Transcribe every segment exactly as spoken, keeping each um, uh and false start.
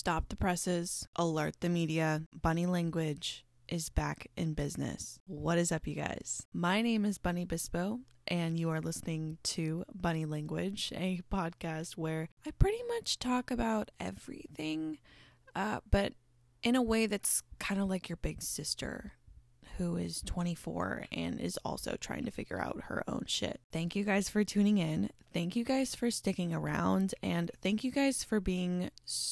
Stop the presses, alert the media. Bunny Language is back in business. What is up, you guys? My name is Bunny Bispo, and you are listening to Bunny Language, a podcast where I pretty much talk about everything, uh, but in a way that's kind of like your big sister, who is twenty-four and is also trying to figure out her own shit. Thank you guys for tuning in. Thank you guys for sticking around. And thank you guys for being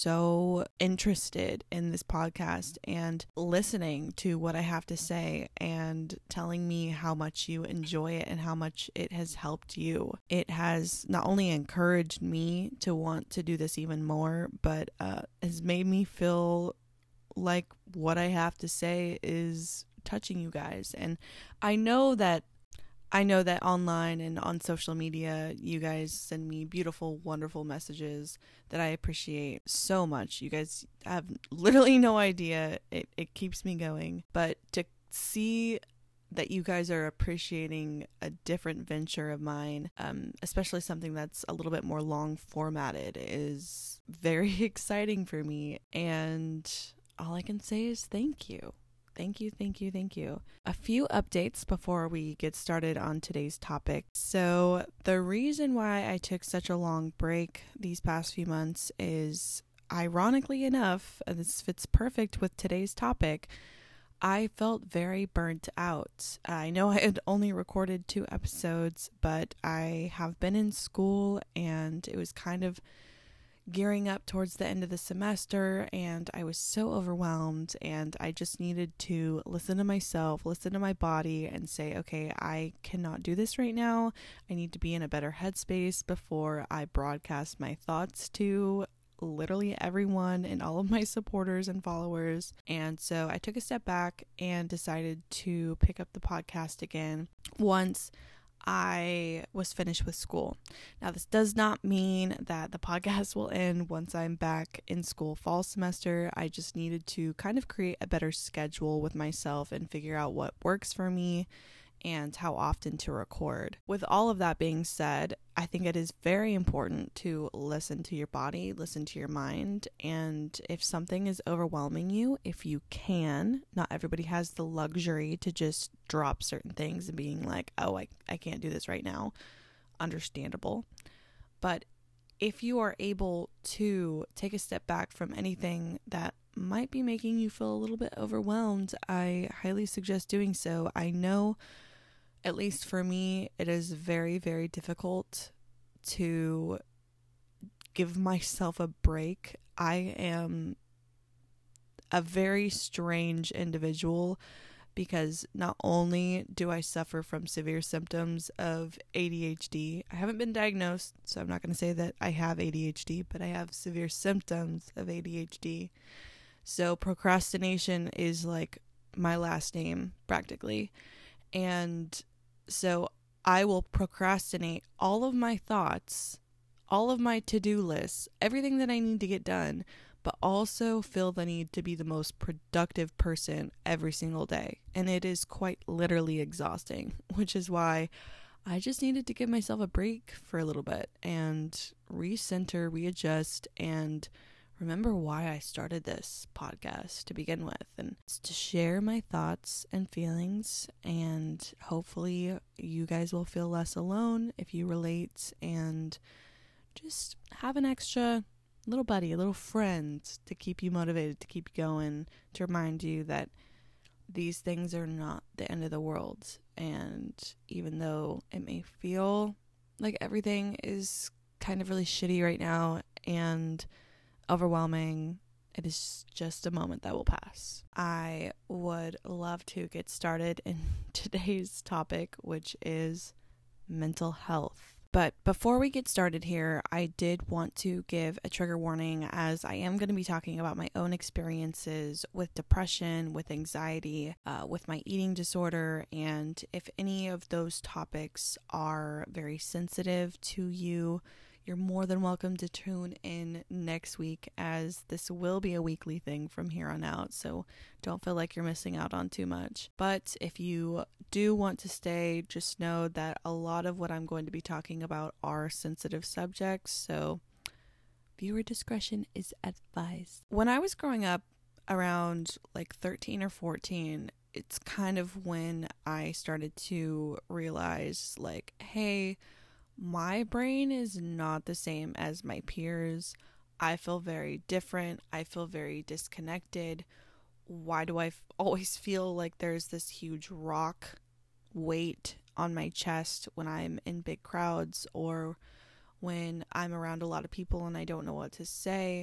so interested in this podcast and listening to what I have to say and telling me how much you enjoy it and how much it has helped you. It has not only encouraged me to want to do this even more, but uh, has made me feel like what I have to say is touching you guys. And I know that I know that online and on social media you guys send me beautiful, wonderful messages that I appreciate so much. You guys have literally no idea. It, it keeps me going. But to see that you guys are appreciating a different venture of mine, um, especially something that's a little bit more long formatted, is very exciting for me. And all I can say is thank you. Thank you, thank you, thank you. A few updates before we get started on today's topic. So the reason why I took such a long break these past few months is, ironically enough, and this fits perfect with today's topic, I felt very burnt out. I know I had only recorded two episodes, but I have been in school and it was kind of gearing up towards the end of the semester, and I was so overwhelmed, and I just needed to listen to myself, listen to my body, and say, okay, I cannot do this right now. I need to be in a better headspace before I broadcast my thoughts to literally everyone and all of my supporters and followers. And so I took a step back and decided to pick up the podcast again once I was finished with school. Now, this does not mean that the podcast will end once I'm back in school fall semester. I just needed to kind of create a better schedule with myself and figure out what works for me and how often to record. With all of that being said, I think it is very important to listen to your body, listen to your mind, and if something is overwhelming you, if you can, not everybody has the luxury to just drop certain things and being like, oh, I, I can't do this right now. Understandable. But if you are able to take a step back from anything that might be making you feel a little bit overwhelmed, I highly suggest doing so. I know, at least for me, it is very, very difficult to give myself a break. I am a very strange individual because not only do I suffer from severe symptoms of A D H D, I haven't been diagnosed, so I'm not going to say that I have A D H D, but I have severe symptoms of A D H D. So procrastination is like my last name, practically. And so I will procrastinate all of my thoughts, all of my to-do lists, everything that I need to get done, but also feel the need to be the most productive person every single day. And it is quite literally exhausting, which is why I just needed to give myself a break for a little bit and recenter, readjust, and remember why I started this podcast to begin with. And it's to share my thoughts and feelings, and hopefully you guys will feel less alone if you relate, and just have an extra little buddy, a little friend to keep you motivated, to keep you going, to remind you that these things are not the end of the world. And even though it may feel like everything is kind of really shitty right now and overwhelming, it is just a moment that will pass. I would love to get started in today's topic, which is mental health. But before we get started here, I did want to give a trigger warning, as I am going to be talking about my own experiences with depression, with anxiety, uh, with my eating disorder, and if any of those topics are very sensitive to you, you're more than welcome to tune in next week, as this will be a weekly thing from here on out, so don't feel like you're missing out on too much. But if you do want to stay, just know that a lot of what I'm going to be talking about are sensitive subjects, so Viewer discretion is advised. When I was growing up around like thirteen or fourteen, it's kind of when I started to realize like, hey, my brain is not the same as my peers. I feel very different. I feel very disconnected. Why do I f- always feel like there's this huge rock weight on my chest when I'm in big crowds or when I'm around a lot of people and I don't know what to say?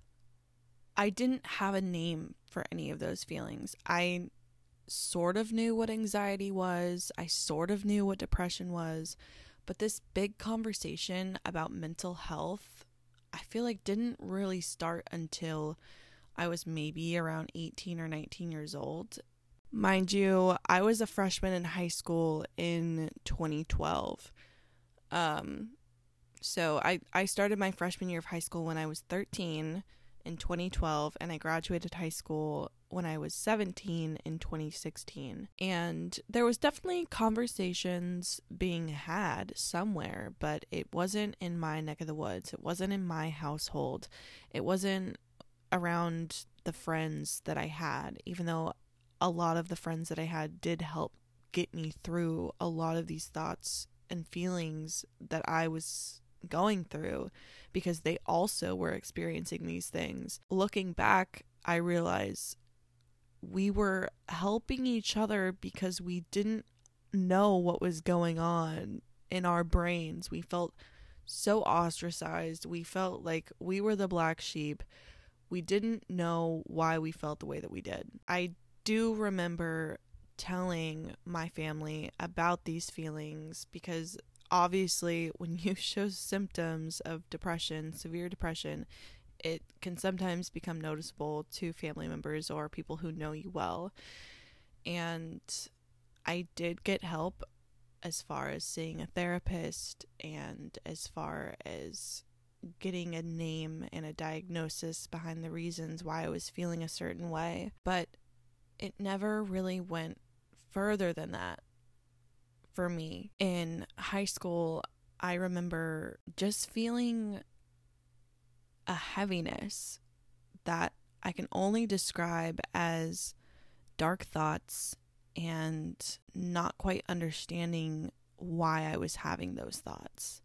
I didn't have a name for any of those feelings. I sort of knew what anxiety was. I sort of knew what depression was. But this big conversation about mental health, I feel like didn't really start until I was maybe around eighteen or nineteen years old. Mind you, I was a freshman in high school in twenty twelve. Um, so I, I started my freshman year of high school when I was thirteen in twenty twelve, and I graduated high school when I was seventeen in twenty sixteen. And there was definitely conversations being had somewhere, but it wasn't in my neck of the woods. It wasn't in my household. It wasn't around the friends that I had, even though a lot of the friends that I had did help get me through a lot of these thoughts and feelings that I was going through, because they also were experiencing these things. Looking back, I realize we were helping each other because we didn't know what was going on in our brains. We felt so ostracized. We felt like we were the black sheep. We didn't know why we felt the way that we did. I do remember telling my family about these feelings because obviously when you show symptoms of depression, severe depression, it can sometimes become noticeable to family members or people who know you well. And I did get help as far as seeing a therapist and as far as getting a name and a diagnosis behind the reasons why I was feeling a certain way. But it never really went further than that for me. In high school, I remember just feeling a heaviness that I can only describe as dark thoughts and not quite understanding why I was having those thoughts.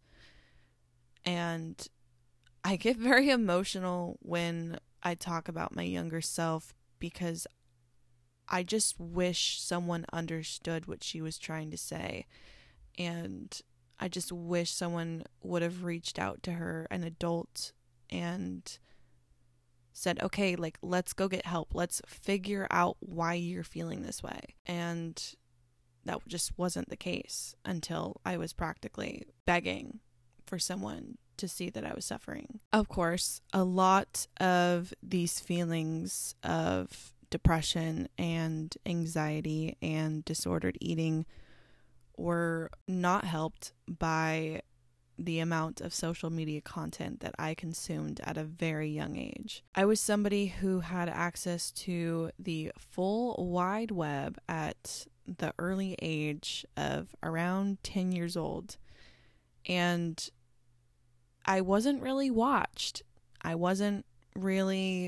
And I get very emotional when I talk about my younger self because I just wish someone understood what she was trying to say. And I just wish someone would have reached out to her, an adult, and said, okay, like, let's go get help. Let's figure out why you're feeling this way. And that just wasn't the case until I was practically begging for someone to see that I was suffering. Of course, a lot of these feelings of depression and anxiety and disordered eating were not helped by the amount of social media content that I consumed at a very young age. I was somebody who had access to the full wide web at the early age of around ten years old, and I wasn't really watched. I wasn't really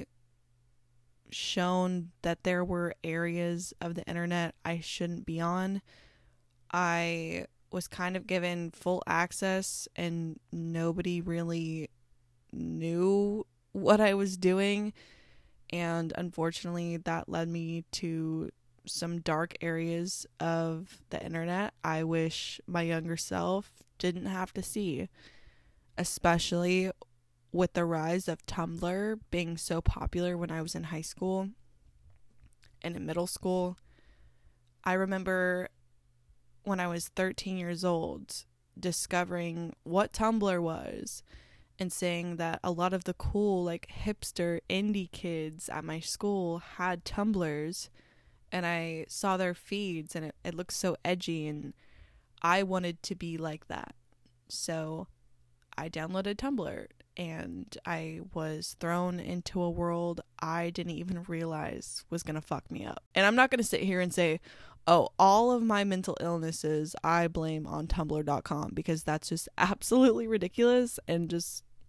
shown that there were areas of the internet I shouldn't be on. I was kind of given full access and nobody really knew what I was doing. And unfortunately, that led me to some dark areas of the internet I wish my younger self didn't have to see, especially with the rise of Tumblr being so popular when I was in high school and in middle school. I remember when I was thirteen years old discovering what Tumblr was and saying that a lot of the cool, like, hipster indie kids at my school had Tumblrs, and I saw their feeds and it, it looked so edgy, and I wanted to be like that. So I downloaded Tumblr and I was thrown into a world I didn't even realize was gonna fuck me up. And I'm not gonna sit here and say, oh, all of my mental illnesses I blame on tumblr dot com, because that's just absolutely ridiculous and just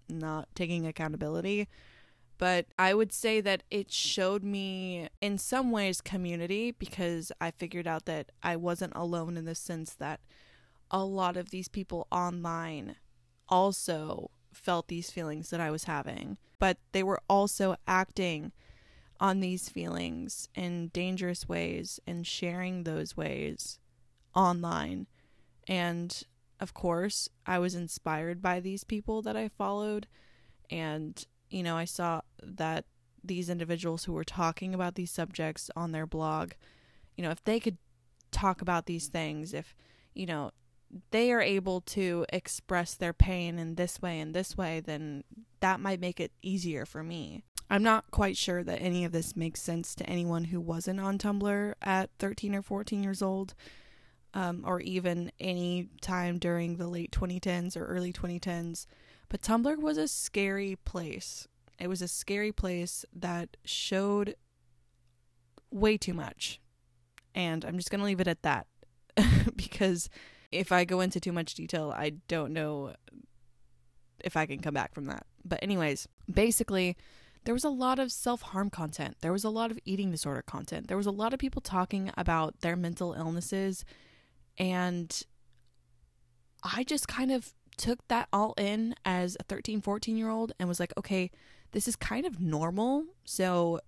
not taking accountability. But I would say that it showed me in some ways community, because I figured out that I wasn't alone in the sense that a lot of these people online also felt these feelings that I was having, but they were also acting on these feelings in dangerous ways and sharing those ways online. And of course, I was inspired by these people that I followed, and you know, I saw that these individuals who were talking about these subjects on their blog, you know, if they could talk about these things, if, you know, they are able to express their pain in this way and this way, then that might make it easier for me. I'm not quite sure that any of this makes sense to anyone who wasn't on Tumblr at thirteen or fourteen years old, um, or even any time during the late twenty tens or early twenty tens. But Tumblr was a scary place. It was a scary place that showed way too much. And I'm just going to leave it at that. Because if I go into too much detail, I don't know if I can come back from that. But anyways, basically, there was a lot of self-harm content. There was a lot of eating disorder content. There was a lot of people talking about their mental illnesses. And I just kind of took that all in as a thirteen, fourteen year old and was like, okay, this is kind of normal. So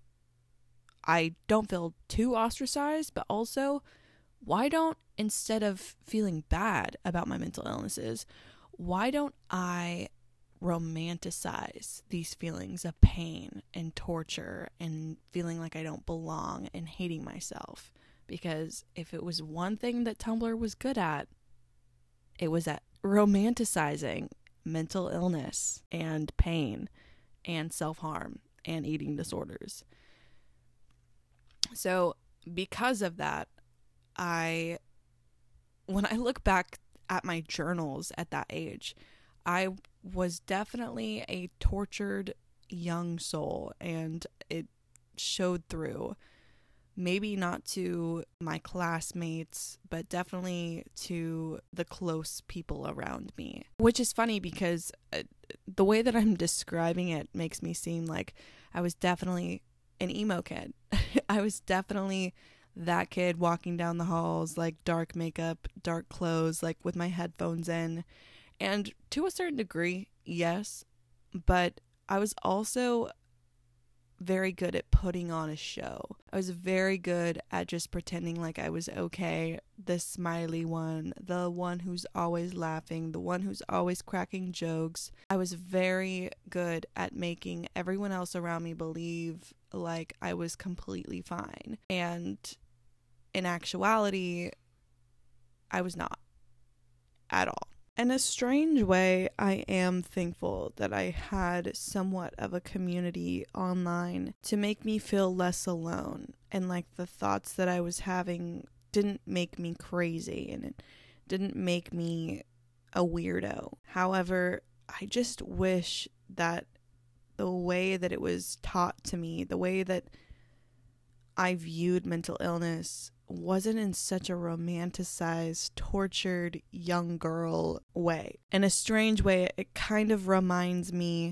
I don't feel too ostracized, but also why don't, instead of feeling bad about my mental illnesses, why don't I romanticize these feelings of pain and torture and feeling like I don't belong and hating myself? Because if it was one thing that Tumblr was good at, it was at romanticizing mental illness and pain and self-harm and eating disorders. So because of that, I, when I look back at my journals at that age, I was definitely a tortured young soul, and it showed through. Maybe not to my classmates, but definitely to the close people around me. Which is funny because uh, the way that I'm describing it makes me seem like I was definitely an emo kid. I was definitely that kid walking down the halls, like dark makeup, dark clothes, like with my headphones in. And to a certain degree, yes, but I was also very good at putting on a show. I was very good at just pretending like I was okay, the smiley one, the one who's always laughing, the one who's always cracking jokes. I was very good at making everyone else around me believe like I was completely fine. And in actuality, I was not at all. In a strange way, I am thankful that I had somewhat of a community online to make me feel less alone, and like the thoughts that I was having didn't make me crazy and it didn't make me a weirdo. However, I just wish that the way that it was taught to me, the way that I viewed mental illness, wasn't in such a romanticized, tortured young girl way. In a strange way, it kind of reminds me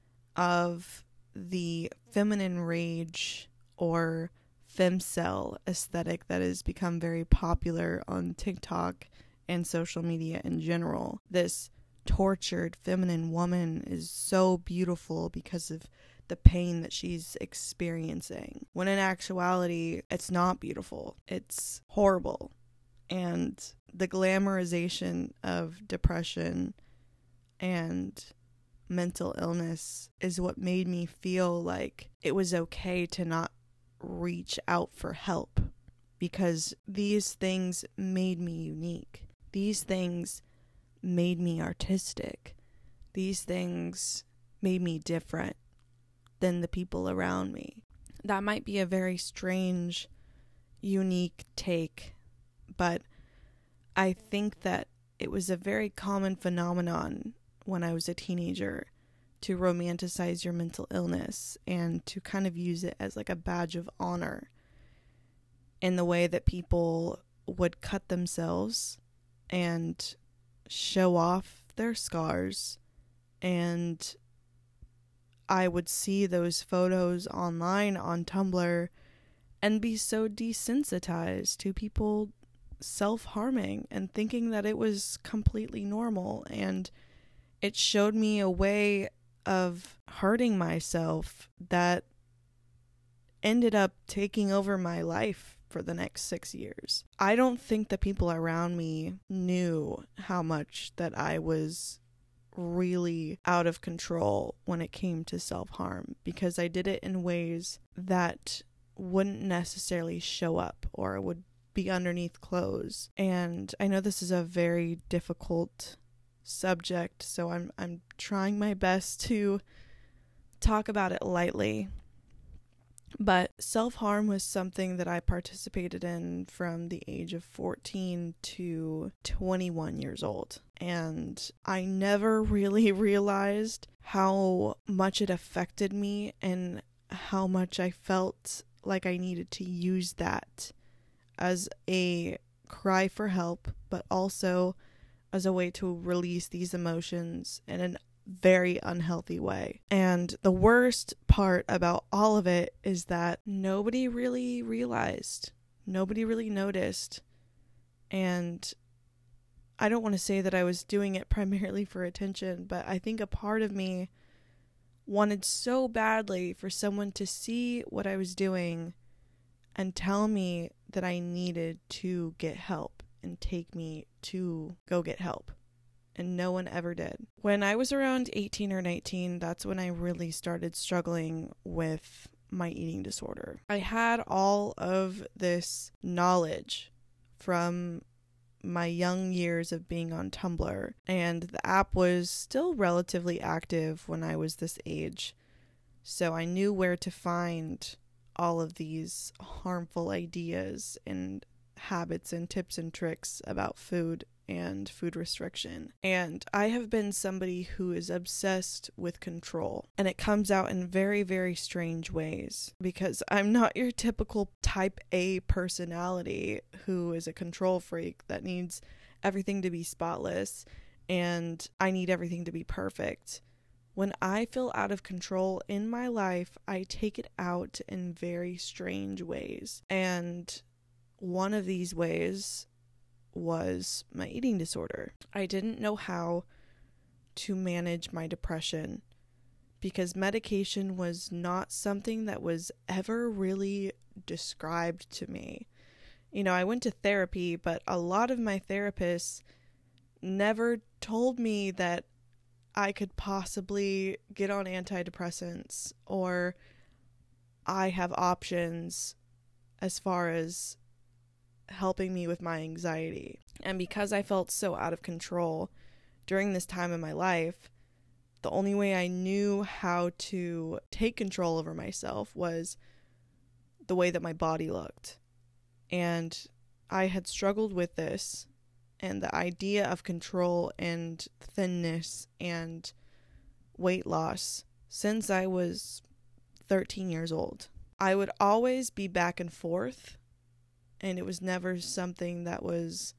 of the feminine rage or femcel aesthetic that has become very popular on TikTok and social media in general. This tortured feminine woman is so beautiful because of the pain that she's experiencing, when in actuality, it's not beautiful. It's horrible. And the glamorization of depression and mental illness is what made me feel like it was okay to not reach out for help, because these things made me unique. These things made me artistic. These things made me different than the people around me. That might be a very strange, unique take, but I think that it was a very common phenomenon when I was a teenager to romanticize your mental illness and to kind of use it as like a badge of honor, in the way that people would cut themselves and show off their scars and I would see those photos online on Tumblr and be so desensitized to people self-harming and thinking that it was completely normal. And it showed me a way of hurting myself that ended up taking over my life for the next six years. I don't think the people around me knew how much that I was really out of control when it came to self-harm, because I did it in ways that wouldn't necessarily show up or would be underneath clothes. And I know this is a very difficult subject, so I'm I'm trying my best to talk about it lightly. But self-harm was something that I participated in from the age of fourteen to twenty-one years old. And I never really realized how much it affected me and how much I felt like I needed to use that as a cry for help, but also as a way to release these emotions in an very unhealthy way. And the worst part about all of it is that nobody really realized, nobody really noticed. And I don't want to say that I was doing it primarily for attention, but I think a part of me wanted so badly for someone to see what I was doing and tell me that I needed to get help and take me to go get help. And no one ever did. When I was around eighteen or nineteen, that's when I really started struggling with my eating disorder. I had all of this knowledge from my young years of being on Tumblr, and the app was still relatively active when I was this age. So I knew where to find all of these harmful ideas and habits and tips and tricks about food and food restriction. And I have been somebody who is obsessed with control, and it comes out in very, very strange ways, because I'm not your typical type A personality who is a control freak that needs everything to be spotless and I need everything to be perfect. When I feel out of control in my life, I take it out in very strange ways. And one of these ways was my eating disorder. I didn't know how to manage my depression because medication was not something that was ever really described to me. You know, I went to therapy, but a lot of my therapists never told me that I could possibly get on antidepressants or I have options as far as helping me with my anxiety. And because I felt so out of control during this time in my life, the only way I knew how to take control over myself was the way that my body looked. And I had struggled with this and the idea of control and thinness and weight loss since I was thirteen years old. I would always be back and forth, and it was never something that was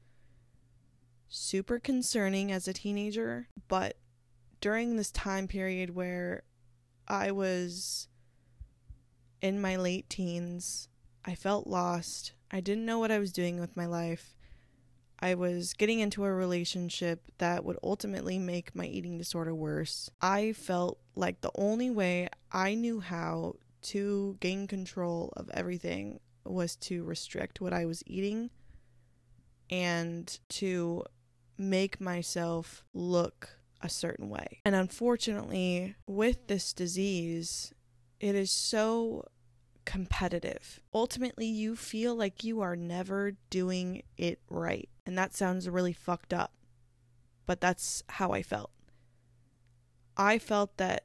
super concerning as a teenager. But during this time period where I was in my late teens, I felt lost. I didn't know what I was doing with my life. I was getting into a relationship that would ultimately make my eating disorder worse. I felt like the only way I knew how to gain control of everything was to restrict what I was eating and to make myself look a certain way. And unfortunately, with this disease, it is so competitive. Ultimately, you feel like you are never doing it right. And that sounds really fucked up, but that's how I felt. I felt that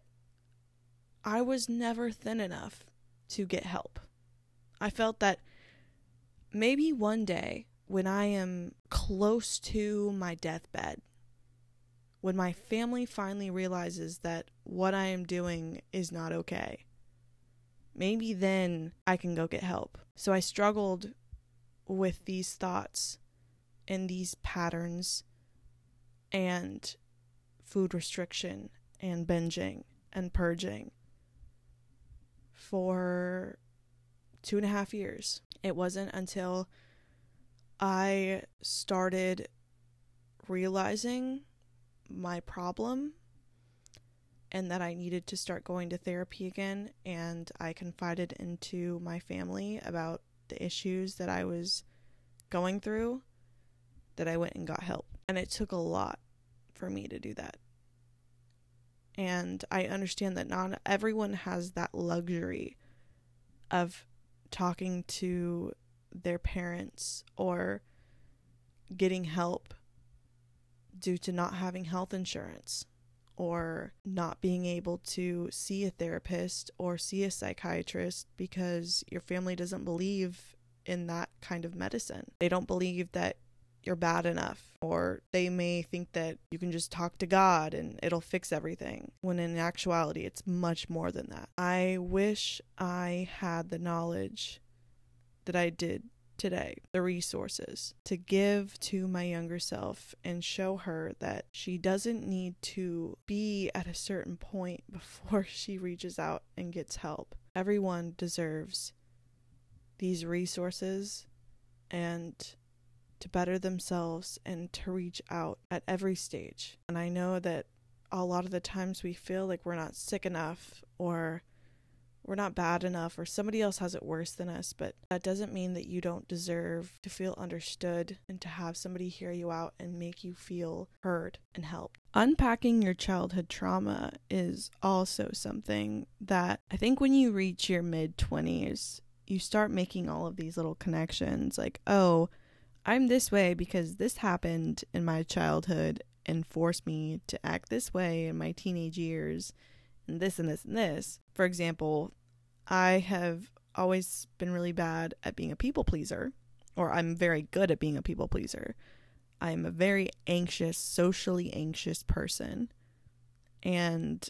I was never thin enough to get help. I felt that maybe one day when I am close to my deathbed, when my family finally realizes that what I am doing is not okay, maybe then I can go get help. So I struggled with these thoughts and these patterns and food restriction and binging and purging. for two and a half years. It wasn't until I started realizing my problem and that I needed to start going to therapy again, and I confided into my family about the issues that I was going through, that I went and got help. And it took a lot for me to do that. And I understand that not everyone has that luxury of talking to their parents or getting help due to not having health insurance or not being able to see a therapist or see a psychiatrist because your family doesn't believe in that kind of medicine. They don't believe that you're bad enough, or they may think that you can just talk to God and it'll fix everything, when in actuality it's much more than that. I wish I had the knowledge that I did today, the resources to give to my younger self and show her that she doesn't need to be at a certain point before she reaches out and gets help. Everyone deserves these resources and to better themselves and to reach out at every stage. And I know that a lot of the times we feel like we're not sick enough or we're not bad enough or somebody else has it worse than us, but that doesn't mean that you don't deserve to feel understood and to have somebody hear you out and make you feel heard and helped. Unpacking your childhood trauma is also something that I think when you reach your mid-twenties, you start making all of these little connections like, oh, I'm this way because this happened in my childhood and forced me to act this way in my teenage years, and this and this and this. For example, I have always been really bad at being a people pleaser, or I'm very good at being a people pleaser. I'm a very anxious, socially anxious person, and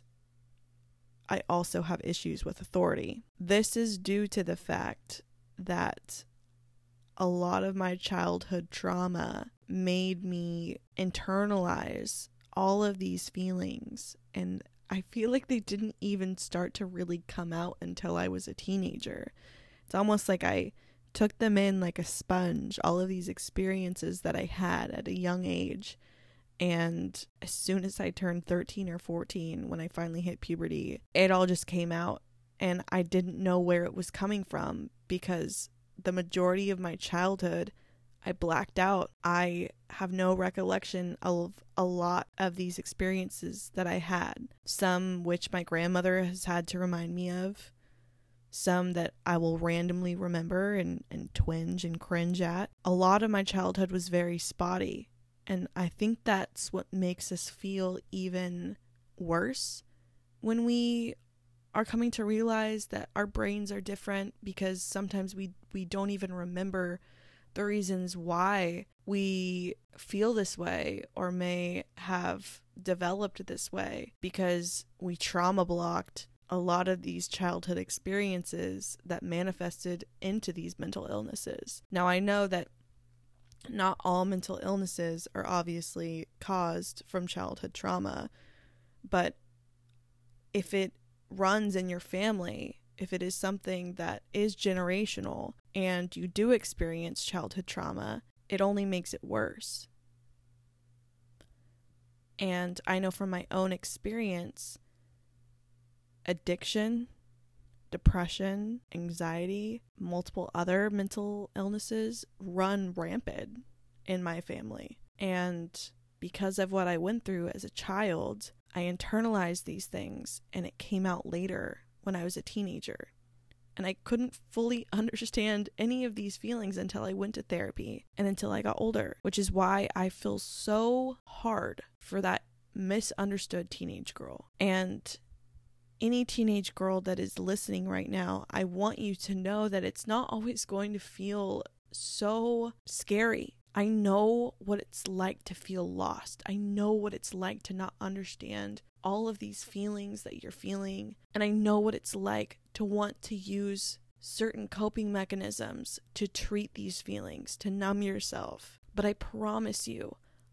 I also have issues with authority. This is due to the fact that a lot of my childhood trauma made me internalize all of these feelings, and I feel like they didn't even start to really come out until I was a teenager. It's almost like I took them in like a sponge, all of these experiences that I had at a young age, and as soon as I turned thirteen or fourteen, when I finally hit puberty, it all just came out, and I didn't know where it was coming from because the majority of my childhood, I blacked out. I have no recollection of a lot of these experiences that I had. Some which my grandmother has had to remind me of. Some that I will randomly remember and, and twinge and cringe at. A lot of my childhood was very spotty. And I think that's what makes us feel even worse when we are coming to realize that our brains are different, because sometimes we, we don't even remember the reasons why we feel this way or may have developed this way, because we trauma blocked a lot of these childhood experiences that manifested into these mental illnesses. Now, I know that not all mental illnesses are obviously caused from childhood trauma, but if it runs in your family, if it is something that is generational and you do experience childhood trauma, it only makes it worse. And I know from my own experience, addiction, depression, anxiety, multiple other mental illnesses run rampant in my family. And because of what I went through as a child, I internalized these things, and it came out later when I was a teenager. And I couldn't fully understand any of these feelings until I went to therapy and until I got older, which is why I feel so hard for that misunderstood teenage girl. And any teenage girl that is listening right now, I want you to know that it's not always going to feel so scary. I know what it's like to feel lost. I know what it's like to not understand all of these feelings that you're feeling. And I know what it's like to want to use certain coping mechanisms to treat these feelings, to numb yourself. But I promise you,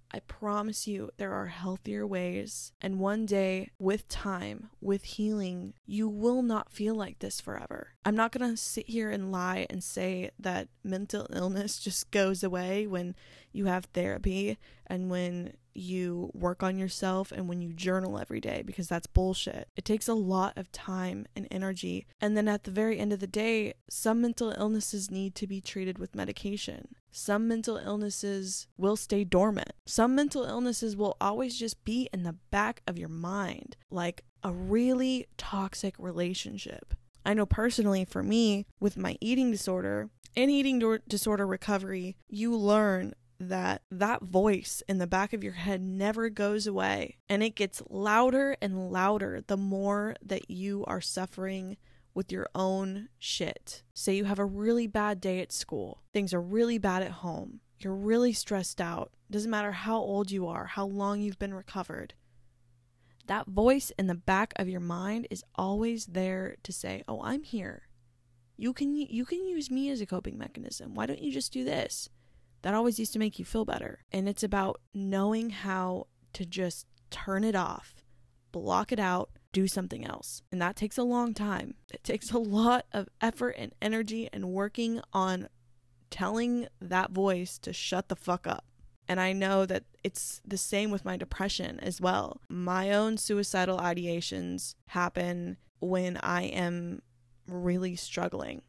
I promise you there are healthier ways. And one day, with time, with healing, you will not feel like this forever. I'm not going to sit here and lie and say that mental illness just goes away when you have therapy and when you work on yourself and when you journal every day, because that's bullshit. It takes a lot of time and energy. And then at the very end of the day, some mental illnesses need to be treated with medication. Some mental illnesses will stay dormant. Some mental illnesses will always just be in the back of your mind, like a really toxic relationship. I know personally for me, with my eating disorder and eating do- disorder recovery, you learn that that voice in the back of your head never goes away, and it gets louder and louder the more that you are suffering with your own shit. Say you have a really bad day at school, things are really bad at home, you're really stressed out, doesn't matter how old you are, how long you've been recovered. That voice in the back of your mind is always there to say, oh, I'm here. You can you can use me as a coping mechanism. Why don't you just do this? That always used to make you feel better. And it's about knowing how to just turn it off, block it out, do something else. And that takes a long time. It takes a lot of effort and energy and working on telling that voice to shut the fuck up. And I know that it's the same with my depression as well. My own suicidal ideations happen when I am really struggling.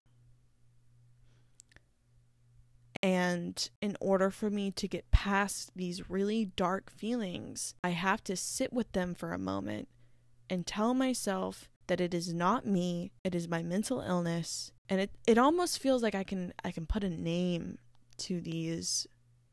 And in order for me to get past these really dark feelings, I have to sit with them for a moment and tell myself that it is not me, it is my mental illness. And it, it almost feels like I can I can put a name to these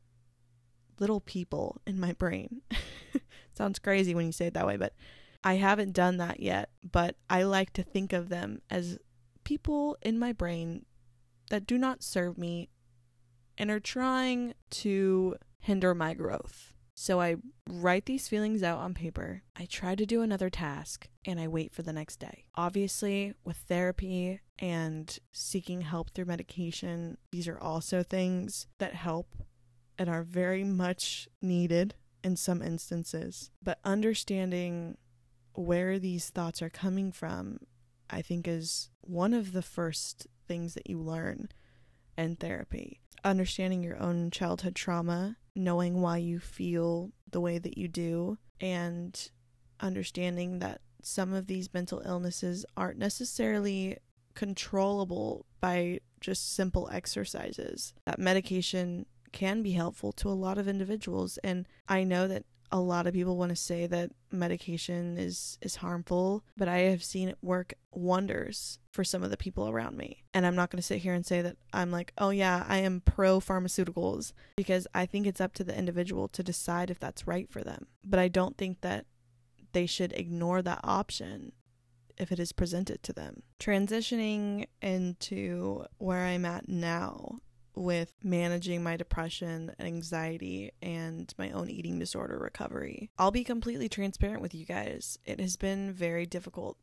little people in my brain. Sounds crazy when you say it that way, but I haven't done that yet. But I like to think of them as people in my brain that do not serve me and are trying to hinder my growth. So I write these feelings out on paper, I try to do another task, and I wait for the next day. Obviously, with therapy and seeking help through medication, these are also things that help and are very much needed in some instances. But understanding where these thoughts are coming from, I think, is one of the first things that you learn in therapy. Understanding your own childhood trauma, knowing why you feel the way that you do, and understanding that some of these mental illnesses aren't necessarily controllable by just simple exercises. That medication can be helpful to a lot of individuals, and I know that a lot of people want to say that medication is is harmful, but I have seen it work wonders for some of the people around me. And I'm not going to sit here and say that I'm like, oh yeah, I am pro pharmaceuticals, because I think it's up to the individual to decide if that's right for them. But I don't think that they should ignore that option if it is presented to them. Transitioning into where I'm at now with managing my depression, anxiety, and my own eating disorder recovery, I'll be completely transparent with you guys. It has been very difficult.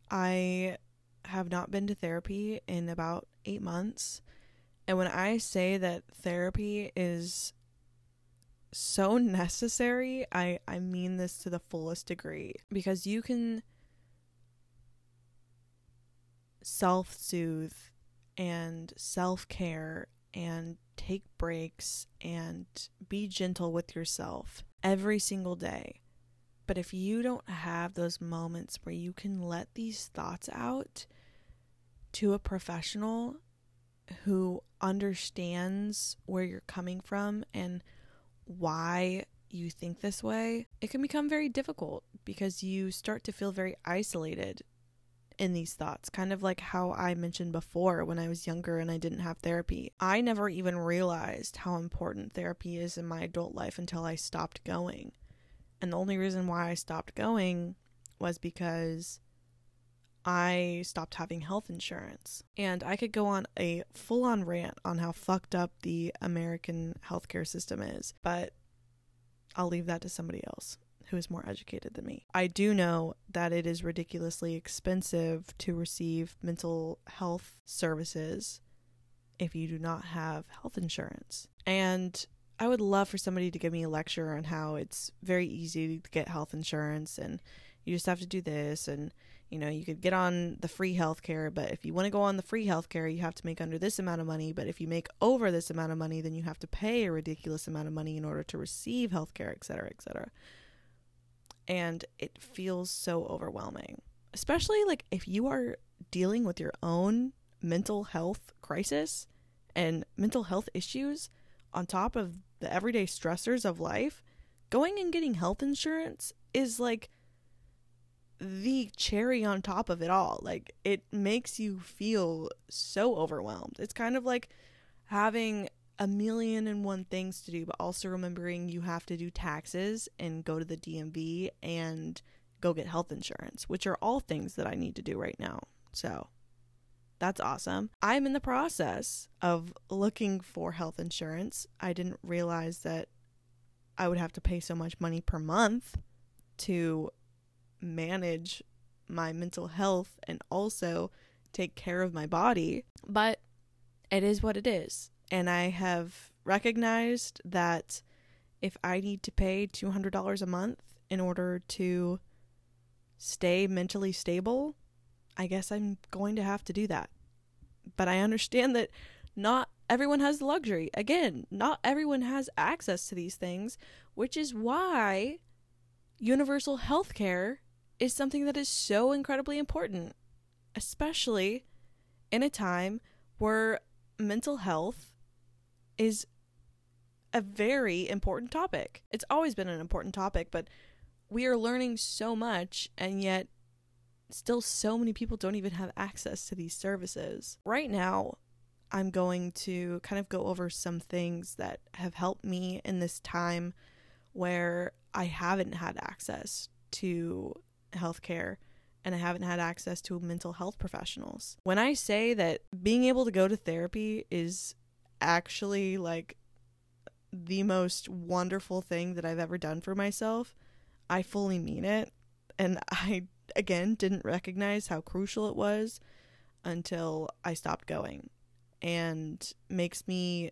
I have not been to therapy in about eight months. And when I say that therapy is so necessary, I, I mean this to the fullest degree, because you can self-soothe and self-care and take breaks and be gentle with yourself every single day. But if you don't have those moments where you can let these thoughts out to a professional who understands where you're coming from and why you think this way, it can become very difficult, because you start to feel very isolated in these thoughts, kind of like how I mentioned before when I was younger and I didn't have therapy. I never even realized how important therapy is in my adult life until I stopped going. And the only reason why I stopped going was because I stopped having health insurance. And I could go on a full-on rant on how fucked up the American healthcare system is, but I'll leave that to somebody else who is more educated than me. I do know that it is ridiculously expensive to receive mental health services if you do not have health insurance. And I would love for somebody to give me a lecture on how it's very easy to get health insurance and you just have to do this, and you know, you could get on the free healthcare, but if you want to go on the free healthcare, you have to make under this amount of money, but if you make over this amount of money, then you have to pay a ridiculous amount of money in order to receive healthcare, et cetera, et cetera. And it feels so overwhelming, especially like if you are dealing with your own mental health crisis and mental health issues on top of the everyday stressors of life. Going and getting health insurance is like the cherry on top of it all. Like, it makes you feel so overwhelmed. It's kind of like having a million and one things to do, but also remembering you have to do taxes and go to the D M V and go get health insurance, which are all things that I need to do right now. So that's awesome. I'm in the process of looking for health insurance. I didn't realize that I would have to pay so much money per month to manage my mental health and also take care of my body, but it is what it is. And I have recognized that if I need to pay two hundred dollars a month in order to stay mentally stable, I guess I'm going to have to do that. But I understand that not everyone has the luxury. Again, not everyone has access to these things, which is why universal health care is something that is so incredibly important, especially in a time where mental health is a very important topic. It's always been an important topic, but we are learning so much, and yet still so many people don't even have access to these services. Right now, I'm going to kind of go over some things that have helped me in this time where I haven't had access to healthcare and I haven't had access to mental health professionals. When I say that being able to go to therapy is actually like the most wonderful thing that I've ever done for myself, I fully mean it. And I, again, didn't recognize how crucial it was until I stopped going, and makes me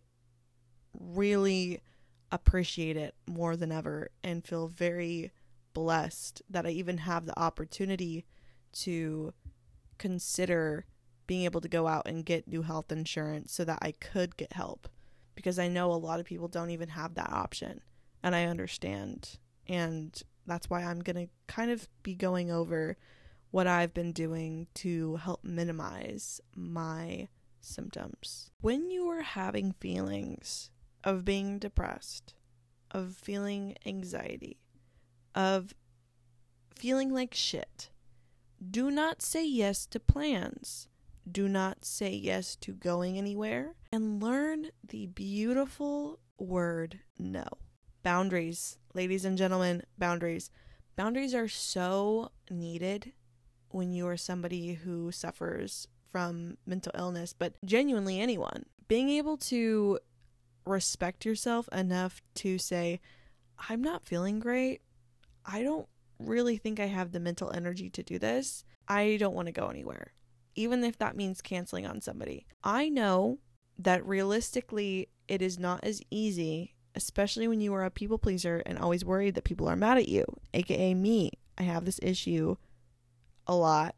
really appreciate it more than ever and feel very blessed that I even have the opportunity to consider being able to go out and get new health insurance so that I could get help, because I know a lot of people don't even have that option, and I understand. And that's why I'm going to kind of be going over what I've been doing to help minimize my symptoms. When you are having feelings of being depressed, of feeling anxiety, of feeling like shit, do not say yes to plans. Do not say yes to going anywhere, and learn the beautiful word no. Boundaries, ladies and gentlemen, boundaries. Boundaries are so needed when you are somebody who suffers from mental illness, but genuinely anyone. Being able to respect yourself enough to say, I'm not feeling great. I don't really think I have the mental energy to do this. I don't want to go anywhere, even if that means canceling on somebody. I know that realistically it is not as easy, especially when you are a people pleaser and always worried that people are mad at you, aka me. I have this issue a lot.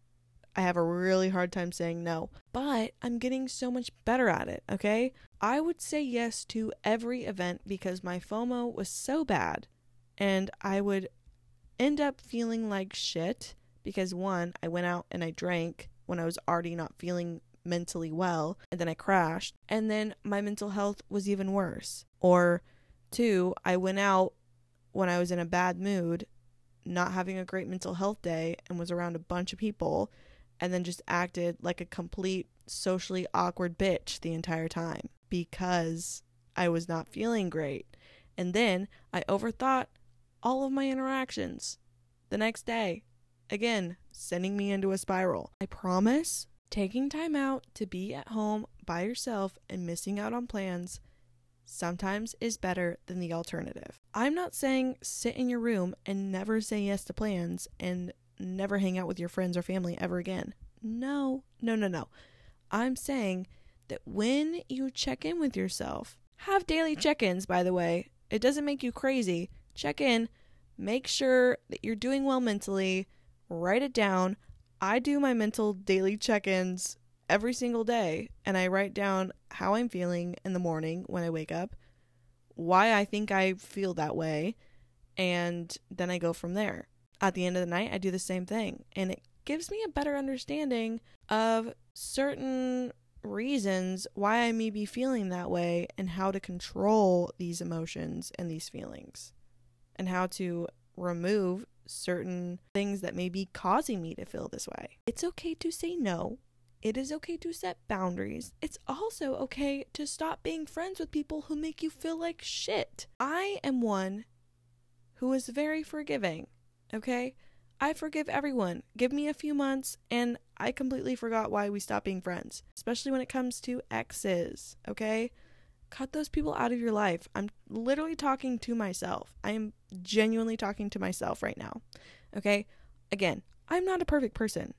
I have a really hard time saying no, but I'm getting so much better at it, okay? I would say yes to every event because my FOMO was so bad, and I would end up feeling like shit because, one, I went out and I drank when I was already not feeling mentally well, and then I crashed, and then my mental health was even worse. Or two, I went out when I was in a bad mood, not having a great mental health day, and was around a bunch of people, and then just acted like a complete socially awkward bitch the entire time because I was not feeling great. And then I overthought all of my interactions the next day, again, sending me into a spiral. I promise, taking time out to be at home by yourself and missing out on plans sometimes is better than the alternative. I'm not saying sit in your room and never say yes to plans and never hang out with your friends or family ever again. No, no, no, no. I'm saying that when you check in with yourself, Have daily check-ins, by the way. It doesn't make you crazy. Check in. Make sure that you're doing well mentally. Write it down. I do my mental daily check-ins every single day, and I write down how I'm feeling in the morning when I wake up, why I think I feel that way, and then I go from there. At the end of the night, I do the same thing, and it gives me a better understanding of certain reasons why I may be feeling that way and how to control these emotions and these feelings and how to remove certain things that may be causing me to feel this way. It's okay to say no. It is okay to set boundaries. It's also okay to stop being friends with people who make you feel like shit. I am one who is very forgiving, okay? I forgive everyone. Give me a few months and I completely forgot why we stopped being friends, especially when it comes to exes, okay? Cut those people out of your life. I'm literally talking to myself. I am genuinely talking to myself right now, okay? Again, I'm not a perfect person.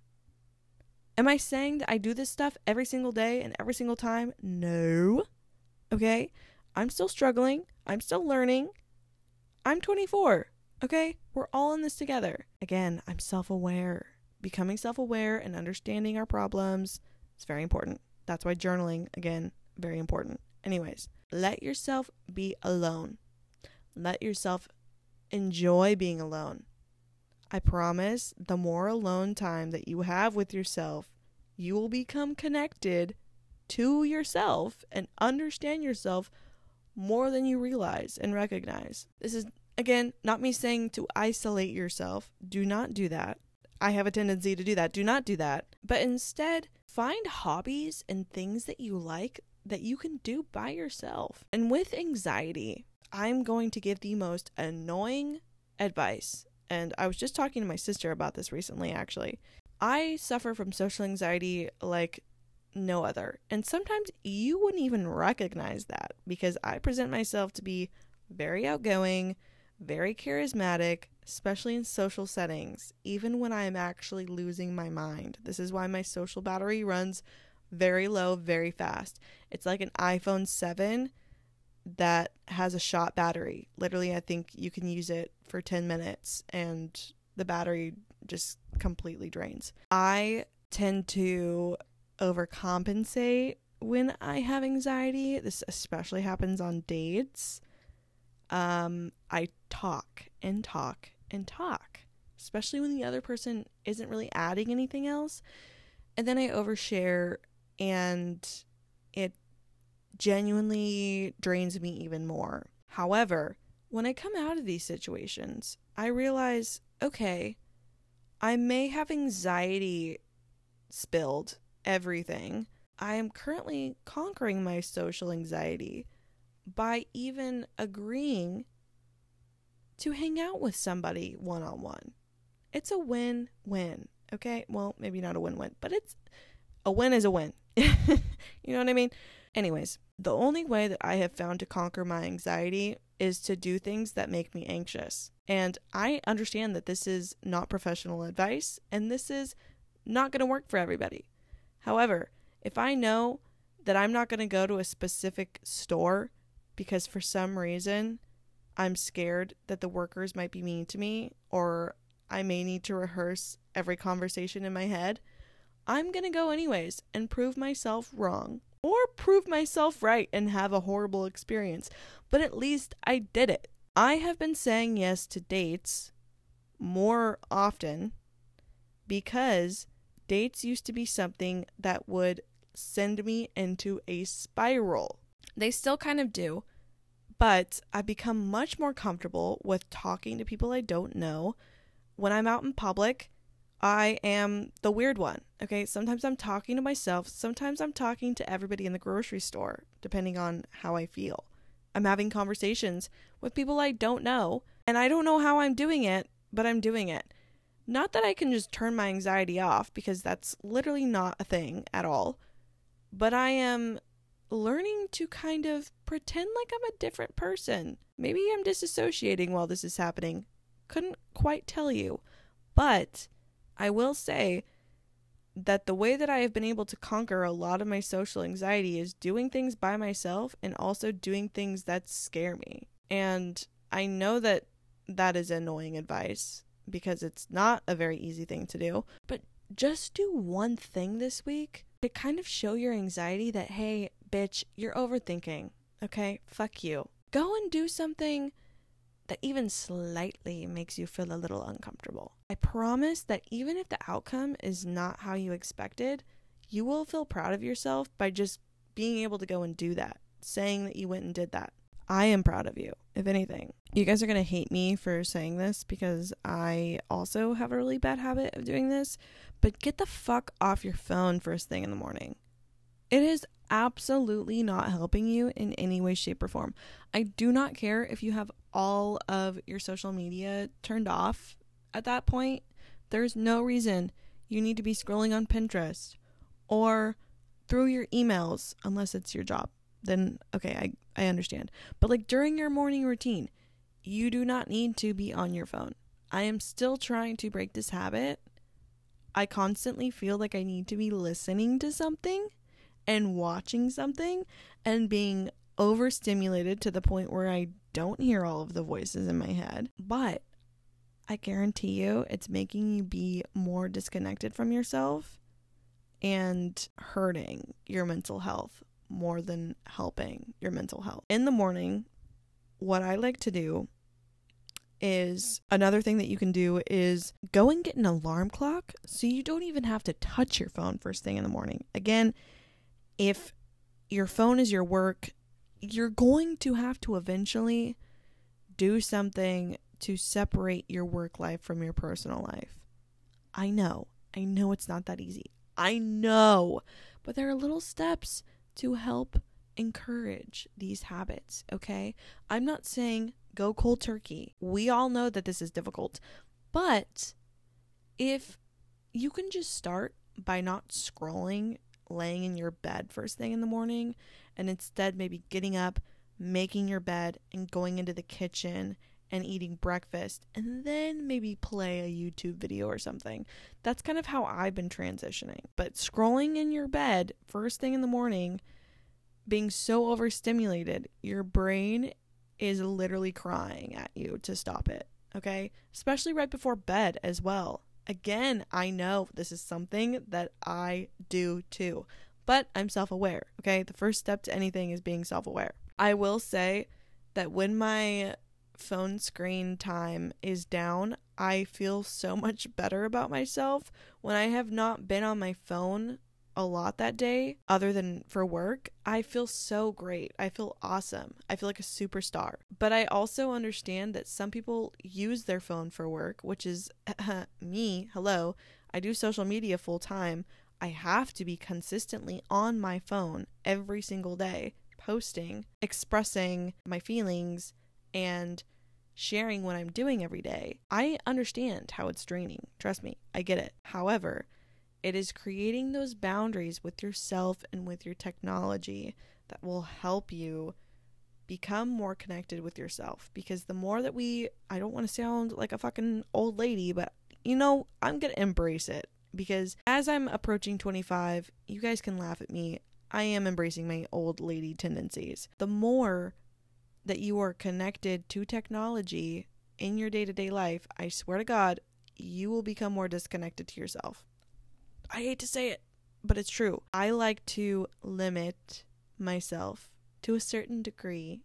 Am I saying that I do this stuff every single day and every single time? No. Okay? I'm still struggling. I'm still learning. I'm twenty-four. Okay? We're all in this together. Again, I'm self-aware. Becoming self-aware and understanding our problems is very important. That's why journaling, again, very important. Anyways, let yourself be alone. Let yourself enjoy being alone. I promise the more alone time that you have with yourself, you will become connected to yourself and understand yourself more than you realize and recognize. This is, again, not me saying to isolate yourself. Do not do that. I have a tendency to do that. Do not do that. But instead, find hobbies and things that you like that you can do by yourself. And with anxiety, I'm going to give the most annoying advice. And I was just talking to my sister about this recently, actually. I suffer from social anxiety like no other. And sometimes you wouldn't even recognize that because I present myself to be very outgoing, very charismatic, especially in social settings, even when I am actually losing my mind. This is why my social battery runs very low, very fast. It's like an iPhone seven that has a shot battery. Literally, I think you can use it for ten minutes and the battery just completely drains. I tend to overcompensate when I have anxiety. This especially happens on dates. Um, I talk and talk and talk, especially when the other person isn't really adding anything else. And then I overshare and it genuinely drains me even more. However, when I come out of these situations, I realize, okay, I may have anxiety spilled everything. I am currently conquering my social anxiety by even agreeing to hang out with somebody one-on-one. It's a win-win, okay? Well, maybe not a win-win, but it's a win is a win. You know what I mean? Anyways, the only way that I have found to conquer my anxiety is to do things that make me anxious. And I understand that this is not professional advice, and this is not going to work for everybody. However, if I know that I'm not going to go to a specific store because for some reason I'm scared that the workers might be mean to me, or I may need to rehearse every conversation in my head, I'm going to go anyways and prove myself wrong. Or prove myself right and have a horrible experience. But at least I did it. I have been saying yes to dates more often because dates used to be something that would send me into a spiral. They still kind of do, but I've become much more comfortable with talking to people I don't know. When I'm out in public, I am the weird one, okay? Sometimes I'm talking to myself. Sometimes I'm talking to everybody in the grocery store, depending on how I feel. I'm having conversations with people I don't know, and I don't know how I'm doing it, but I'm doing it. Not that I can just turn my anxiety off, because that's literally not a thing at all, but I am learning to kind of pretend like I'm a different person. Maybe I'm disassociating while this is happening. Couldn't quite tell you, but I will say that the way that I have been able to conquer a lot of my social anxiety is doing things by myself and also doing things that scare me. And I know that that is annoying advice because it's not a very easy thing to do, but just do one thing this week to kind of show your anxiety that, hey, bitch, you're overthinking, okay? Fuck you. Go and do something that even slightly makes you feel a little uncomfortable. I promise that even if the outcome is not how you expected, you will feel proud of yourself by just being able to go and do that, saying that you went and did that. I am proud of you, if anything. You guys are going to hate me for saying this because I also have a really bad habit of doing this, but get the fuck off your phone first thing in the morning. It is absolutely not helping you in any way, shape, or form. I do not care if you have all of your social media turned off at that point. There's no reason you need to be scrolling on Pinterest or through your emails unless it's your job. Then, okay, I, I understand. But like during your morning routine, you do not need to be on your phone. I am still trying to break this habit. I constantly feel like I need to be listening to something and watching something and being overstimulated to the point where I don't hear all of the voices in my head. But I guarantee you it's making you be more disconnected from yourself and hurting your mental health more than helping your mental health. In the morning, what I like to do is another thing that you can do is go and get an alarm clock so you don't even have to touch your phone first thing in the morning. Again, if your phone is your work, you're going to have to eventually do something to separate your work life from your personal life. I know. I know it's not that easy. I know. But there are little steps to help encourage these habits, okay? I'm not saying go cold turkey. We all know that this is difficult. But if you can just start by not scrolling, laying in your bed first thing in the morning, and instead maybe getting up, making your bed, and going into the kitchen and eating breakfast, and then maybe play a YouTube video or something. That's kind of how I've been transitioning. But scrolling in your bed first thing in the morning, being so overstimulated, your brain is literally crying at you to stop it, okay? Especially right before bed as well. Again, I know this is something that I do too, but I'm self-aware, okay? The first step to anything is being self-aware. I will say that when my phone screen time is down, I feel so much better about myself. When I have not been on my phone a lot that day, other than for work, I feel so great. I feel awesome. I feel like a superstar. But I also understand that some people use their phone for work, which is me. Hello. I do social media full time. I have to be consistently on my phone every single day, posting, expressing my feelings, and sharing what I'm doing every day. I understand how it's draining. Trust me, I get it. However, it is creating those boundaries with yourself and with your technology that will help you become more connected with yourself. Because the more that we, I don't want to sound like a fucking old lady, but you know, I'm going to embrace it. Because as I'm approaching twenty-five, you guys can laugh at me. I am embracing my old lady tendencies. The more that you are connected to technology in your day-to-day life, I swear to God, you will become more disconnected to yourself. I hate to say it, but it's true. I like to limit myself to a certain degree,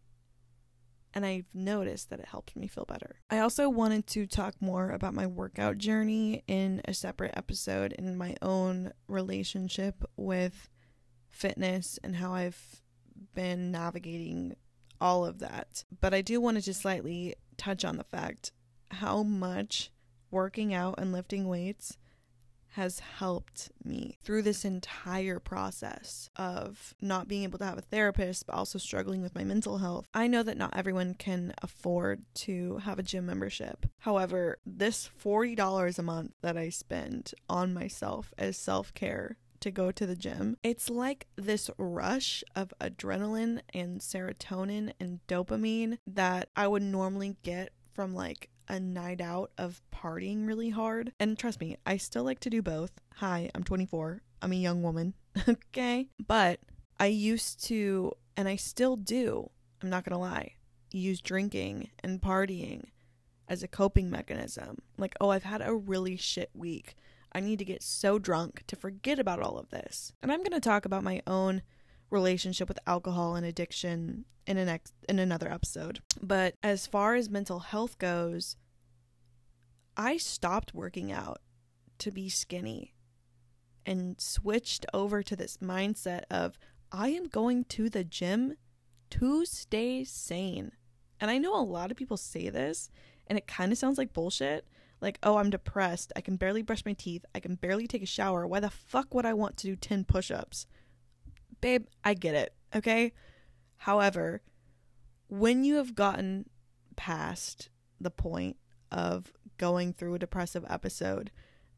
and I've noticed that it helps me feel better. I also wanted to talk more about my workout journey in a separate episode, in my own relationship with fitness and how I've been navigating all of that. But I do want to just slightly touch on the fact how much working out and lifting weights has helped me through this entire process of not being able to have a therapist, but also struggling with my mental health. I know that not everyone can afford to have a gym membership. However, this forty dollars a month that I spend on myself as self-care to go to the gym, it's like this rush of adrenaline and serotonin and dopamine that I would normally get from like a night out of partying really hard. And trust me, I still like to do both. Hi, I'm twenty-four. I'm a young woman. Okay. But I used to, and I still do, I'm not gonna lie, use drinking and partying as a coping mechanism. Like, oh, I've had a really shit week. I need to get so drunk to forget about all of this. And I'm gonna talk about my own relationship with alcohol and addiction in an ex- in another episode. But as far as mental health goes, I stopped working out to be skinny and switched over to this mindset of I am going to the gym to stay sane. And I know a lot of people say this and it kind of sounds like bullshit. Like, oh, I'm depressed. I can barely brush my teeth. I can barely take a shower. Why the fuck would I want to do ten push-ups? Babe, I get it, okay? However, when you have gotten past the point of going through a depressive episode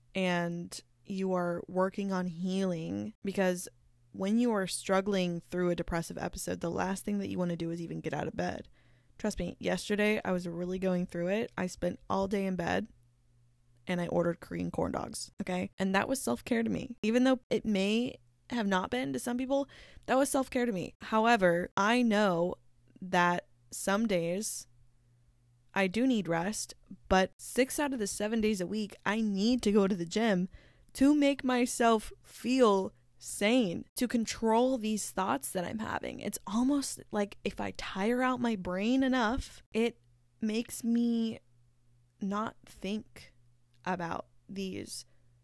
and you are working on healing, because when you are struggling through a depressive episode, the last thing that you want to do is even get out of bed. Trust me, yesterday I was really going through it. I spent all day in bed and I ordered Korean corn dogs, okay? And that was self-care to me. Even though it may have not been to some people, that was self-care to me. However, I know that some days I do need rest, but six out of the seven days a week, I need to go to the gym to make myself feel sane, to control these thoughts that I'm having. It's almost like if I tire out my brain enough, it makes me not think about these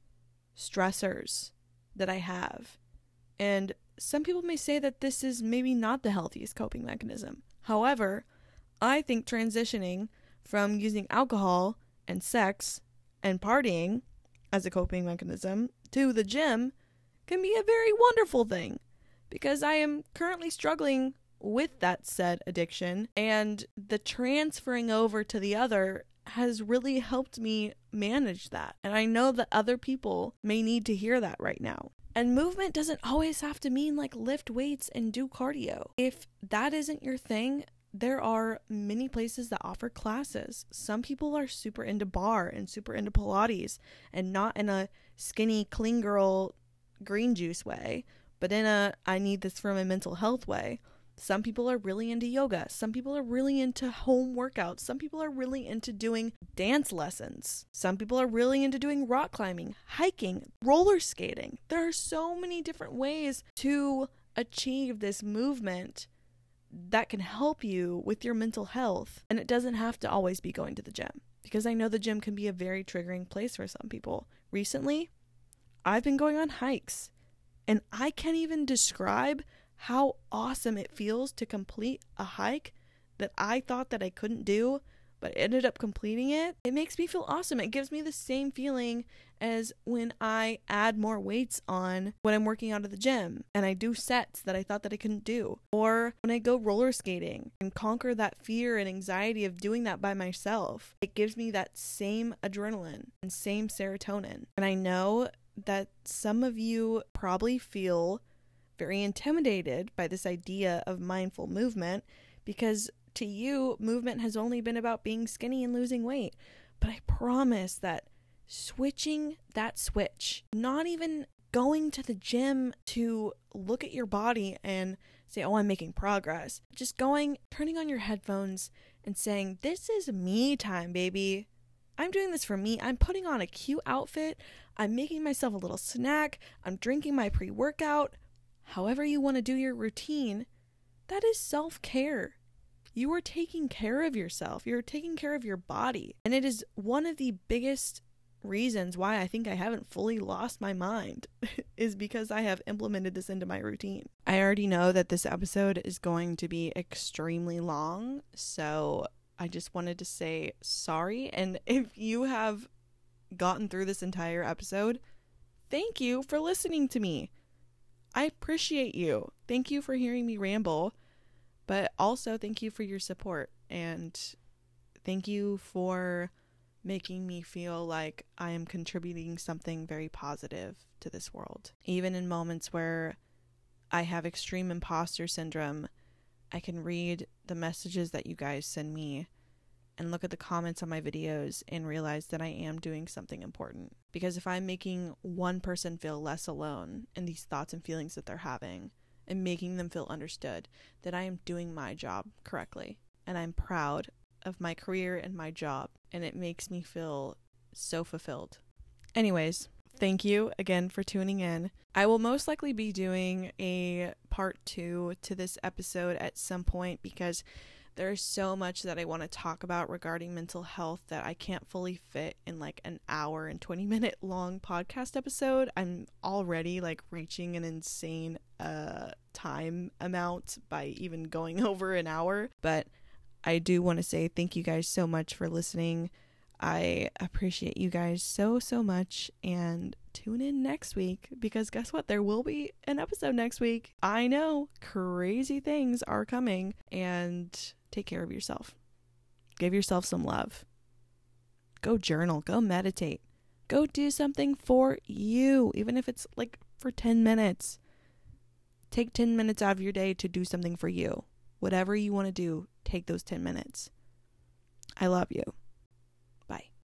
stressors that I have. And some people may say that this is maybe not the healthiest coping mechanism. However, I think transitioning from using alcohol and sex and partying as a coping mechanism to the gym can be a very wonderful thing, because I am currently struggling with that said addiction, and the transferring over to the other has really helped me manage that. And I know that other people may need to hear that right now. And movement doesn't always have to mean like lift weights and do cardio. If that isn't your thing, there are many places that offer classes. Some people are super into bar and super into Pilates, and not in a skinny, clean girl, green juice way, but in a I need this for my mental health way. Some people are really into yoga. Some people are really into home workouts. Some people are really into doing dance lessons. Some people are really into doing rock climbing, hiking, roller skating. There are so many different ways to achieve this movement that can help you with your mental health. And it doesn't have to always be going to the gym, because I know the gym can be a very triggering place for some people. Recently, I've been going on hikes, and I can't even describe how awesome it feels to complete a hike that I thought that I couldn't do, but ended up completing it. It makes me feel awesome. It gives me the same feeling as when I add more weights on when I'm working out at the gym and I do sets that I thought that I couldn't do. Or when I go roller skating and conquer that fear and anxiety of doing that by myself. It gives me that same adrenaline and same serotonin. And I know that some of you probably feel very intimidated by this idea of mindful movement, because to you, movement has only been about being skinny and losing weight. But I promise that switching that switch, not even going to the gym to look at your body and say, oh, I'm making progress, just going, turning on your headphones and saying, this is me time, baby. I'm doing this for me. I'm putting on a cute outfit. I'm making myself a little snack. I'm drinking my pre-workout. However you want to do your routine, that is self-care. You are taking care of yourself. You're taking care of your body. And it is one of the biggest reasons why I think I haven't fully lost my mind is because I have implemented this into my routine. I already know that this episode is going to be extremely long, so I just wanted to say sorry. And if you have gotten through this entire episode, thank you for listening to me. I appreciate you. Thank you for hearing me ramble, but also thank you for your support, and thank you for making me feel like I am contributing something very positive to this world. Even in moments where I have extreme imposter syndrome, I can read the messages that you guys send me and look at the comments on my videos and realize that I am doing something important. Because if I'm making one person feel less alone in these thoughts and feelings that they're having and making them feel understood, then I am doing my job correctly. And I'm proud of my career and my job, and it makes me feel so fulfilled. Anyways, thank you again for tuning in. I will most likely be doing a part two to this episode at some point because there's so much that I want to talk about regarding mental health that I can't fully fit in like an hour and twenty minute long podcast episode. I'm already like reaching an insane uh time amount by even going over an hour, but I do want to say thank you guys so much for listening. I appreciate you guys so, so much, and tune in next week because guess what? There will be an episode next week. I know crazy things are coming, and take care of yourself. Give yourself some love. Go journal, go meditate, go do something for you, even if it's like for ten minutes. Take ten minutes out of your day to do something for you. Whatever you want to do, take those ten minutes. I love you. Bye.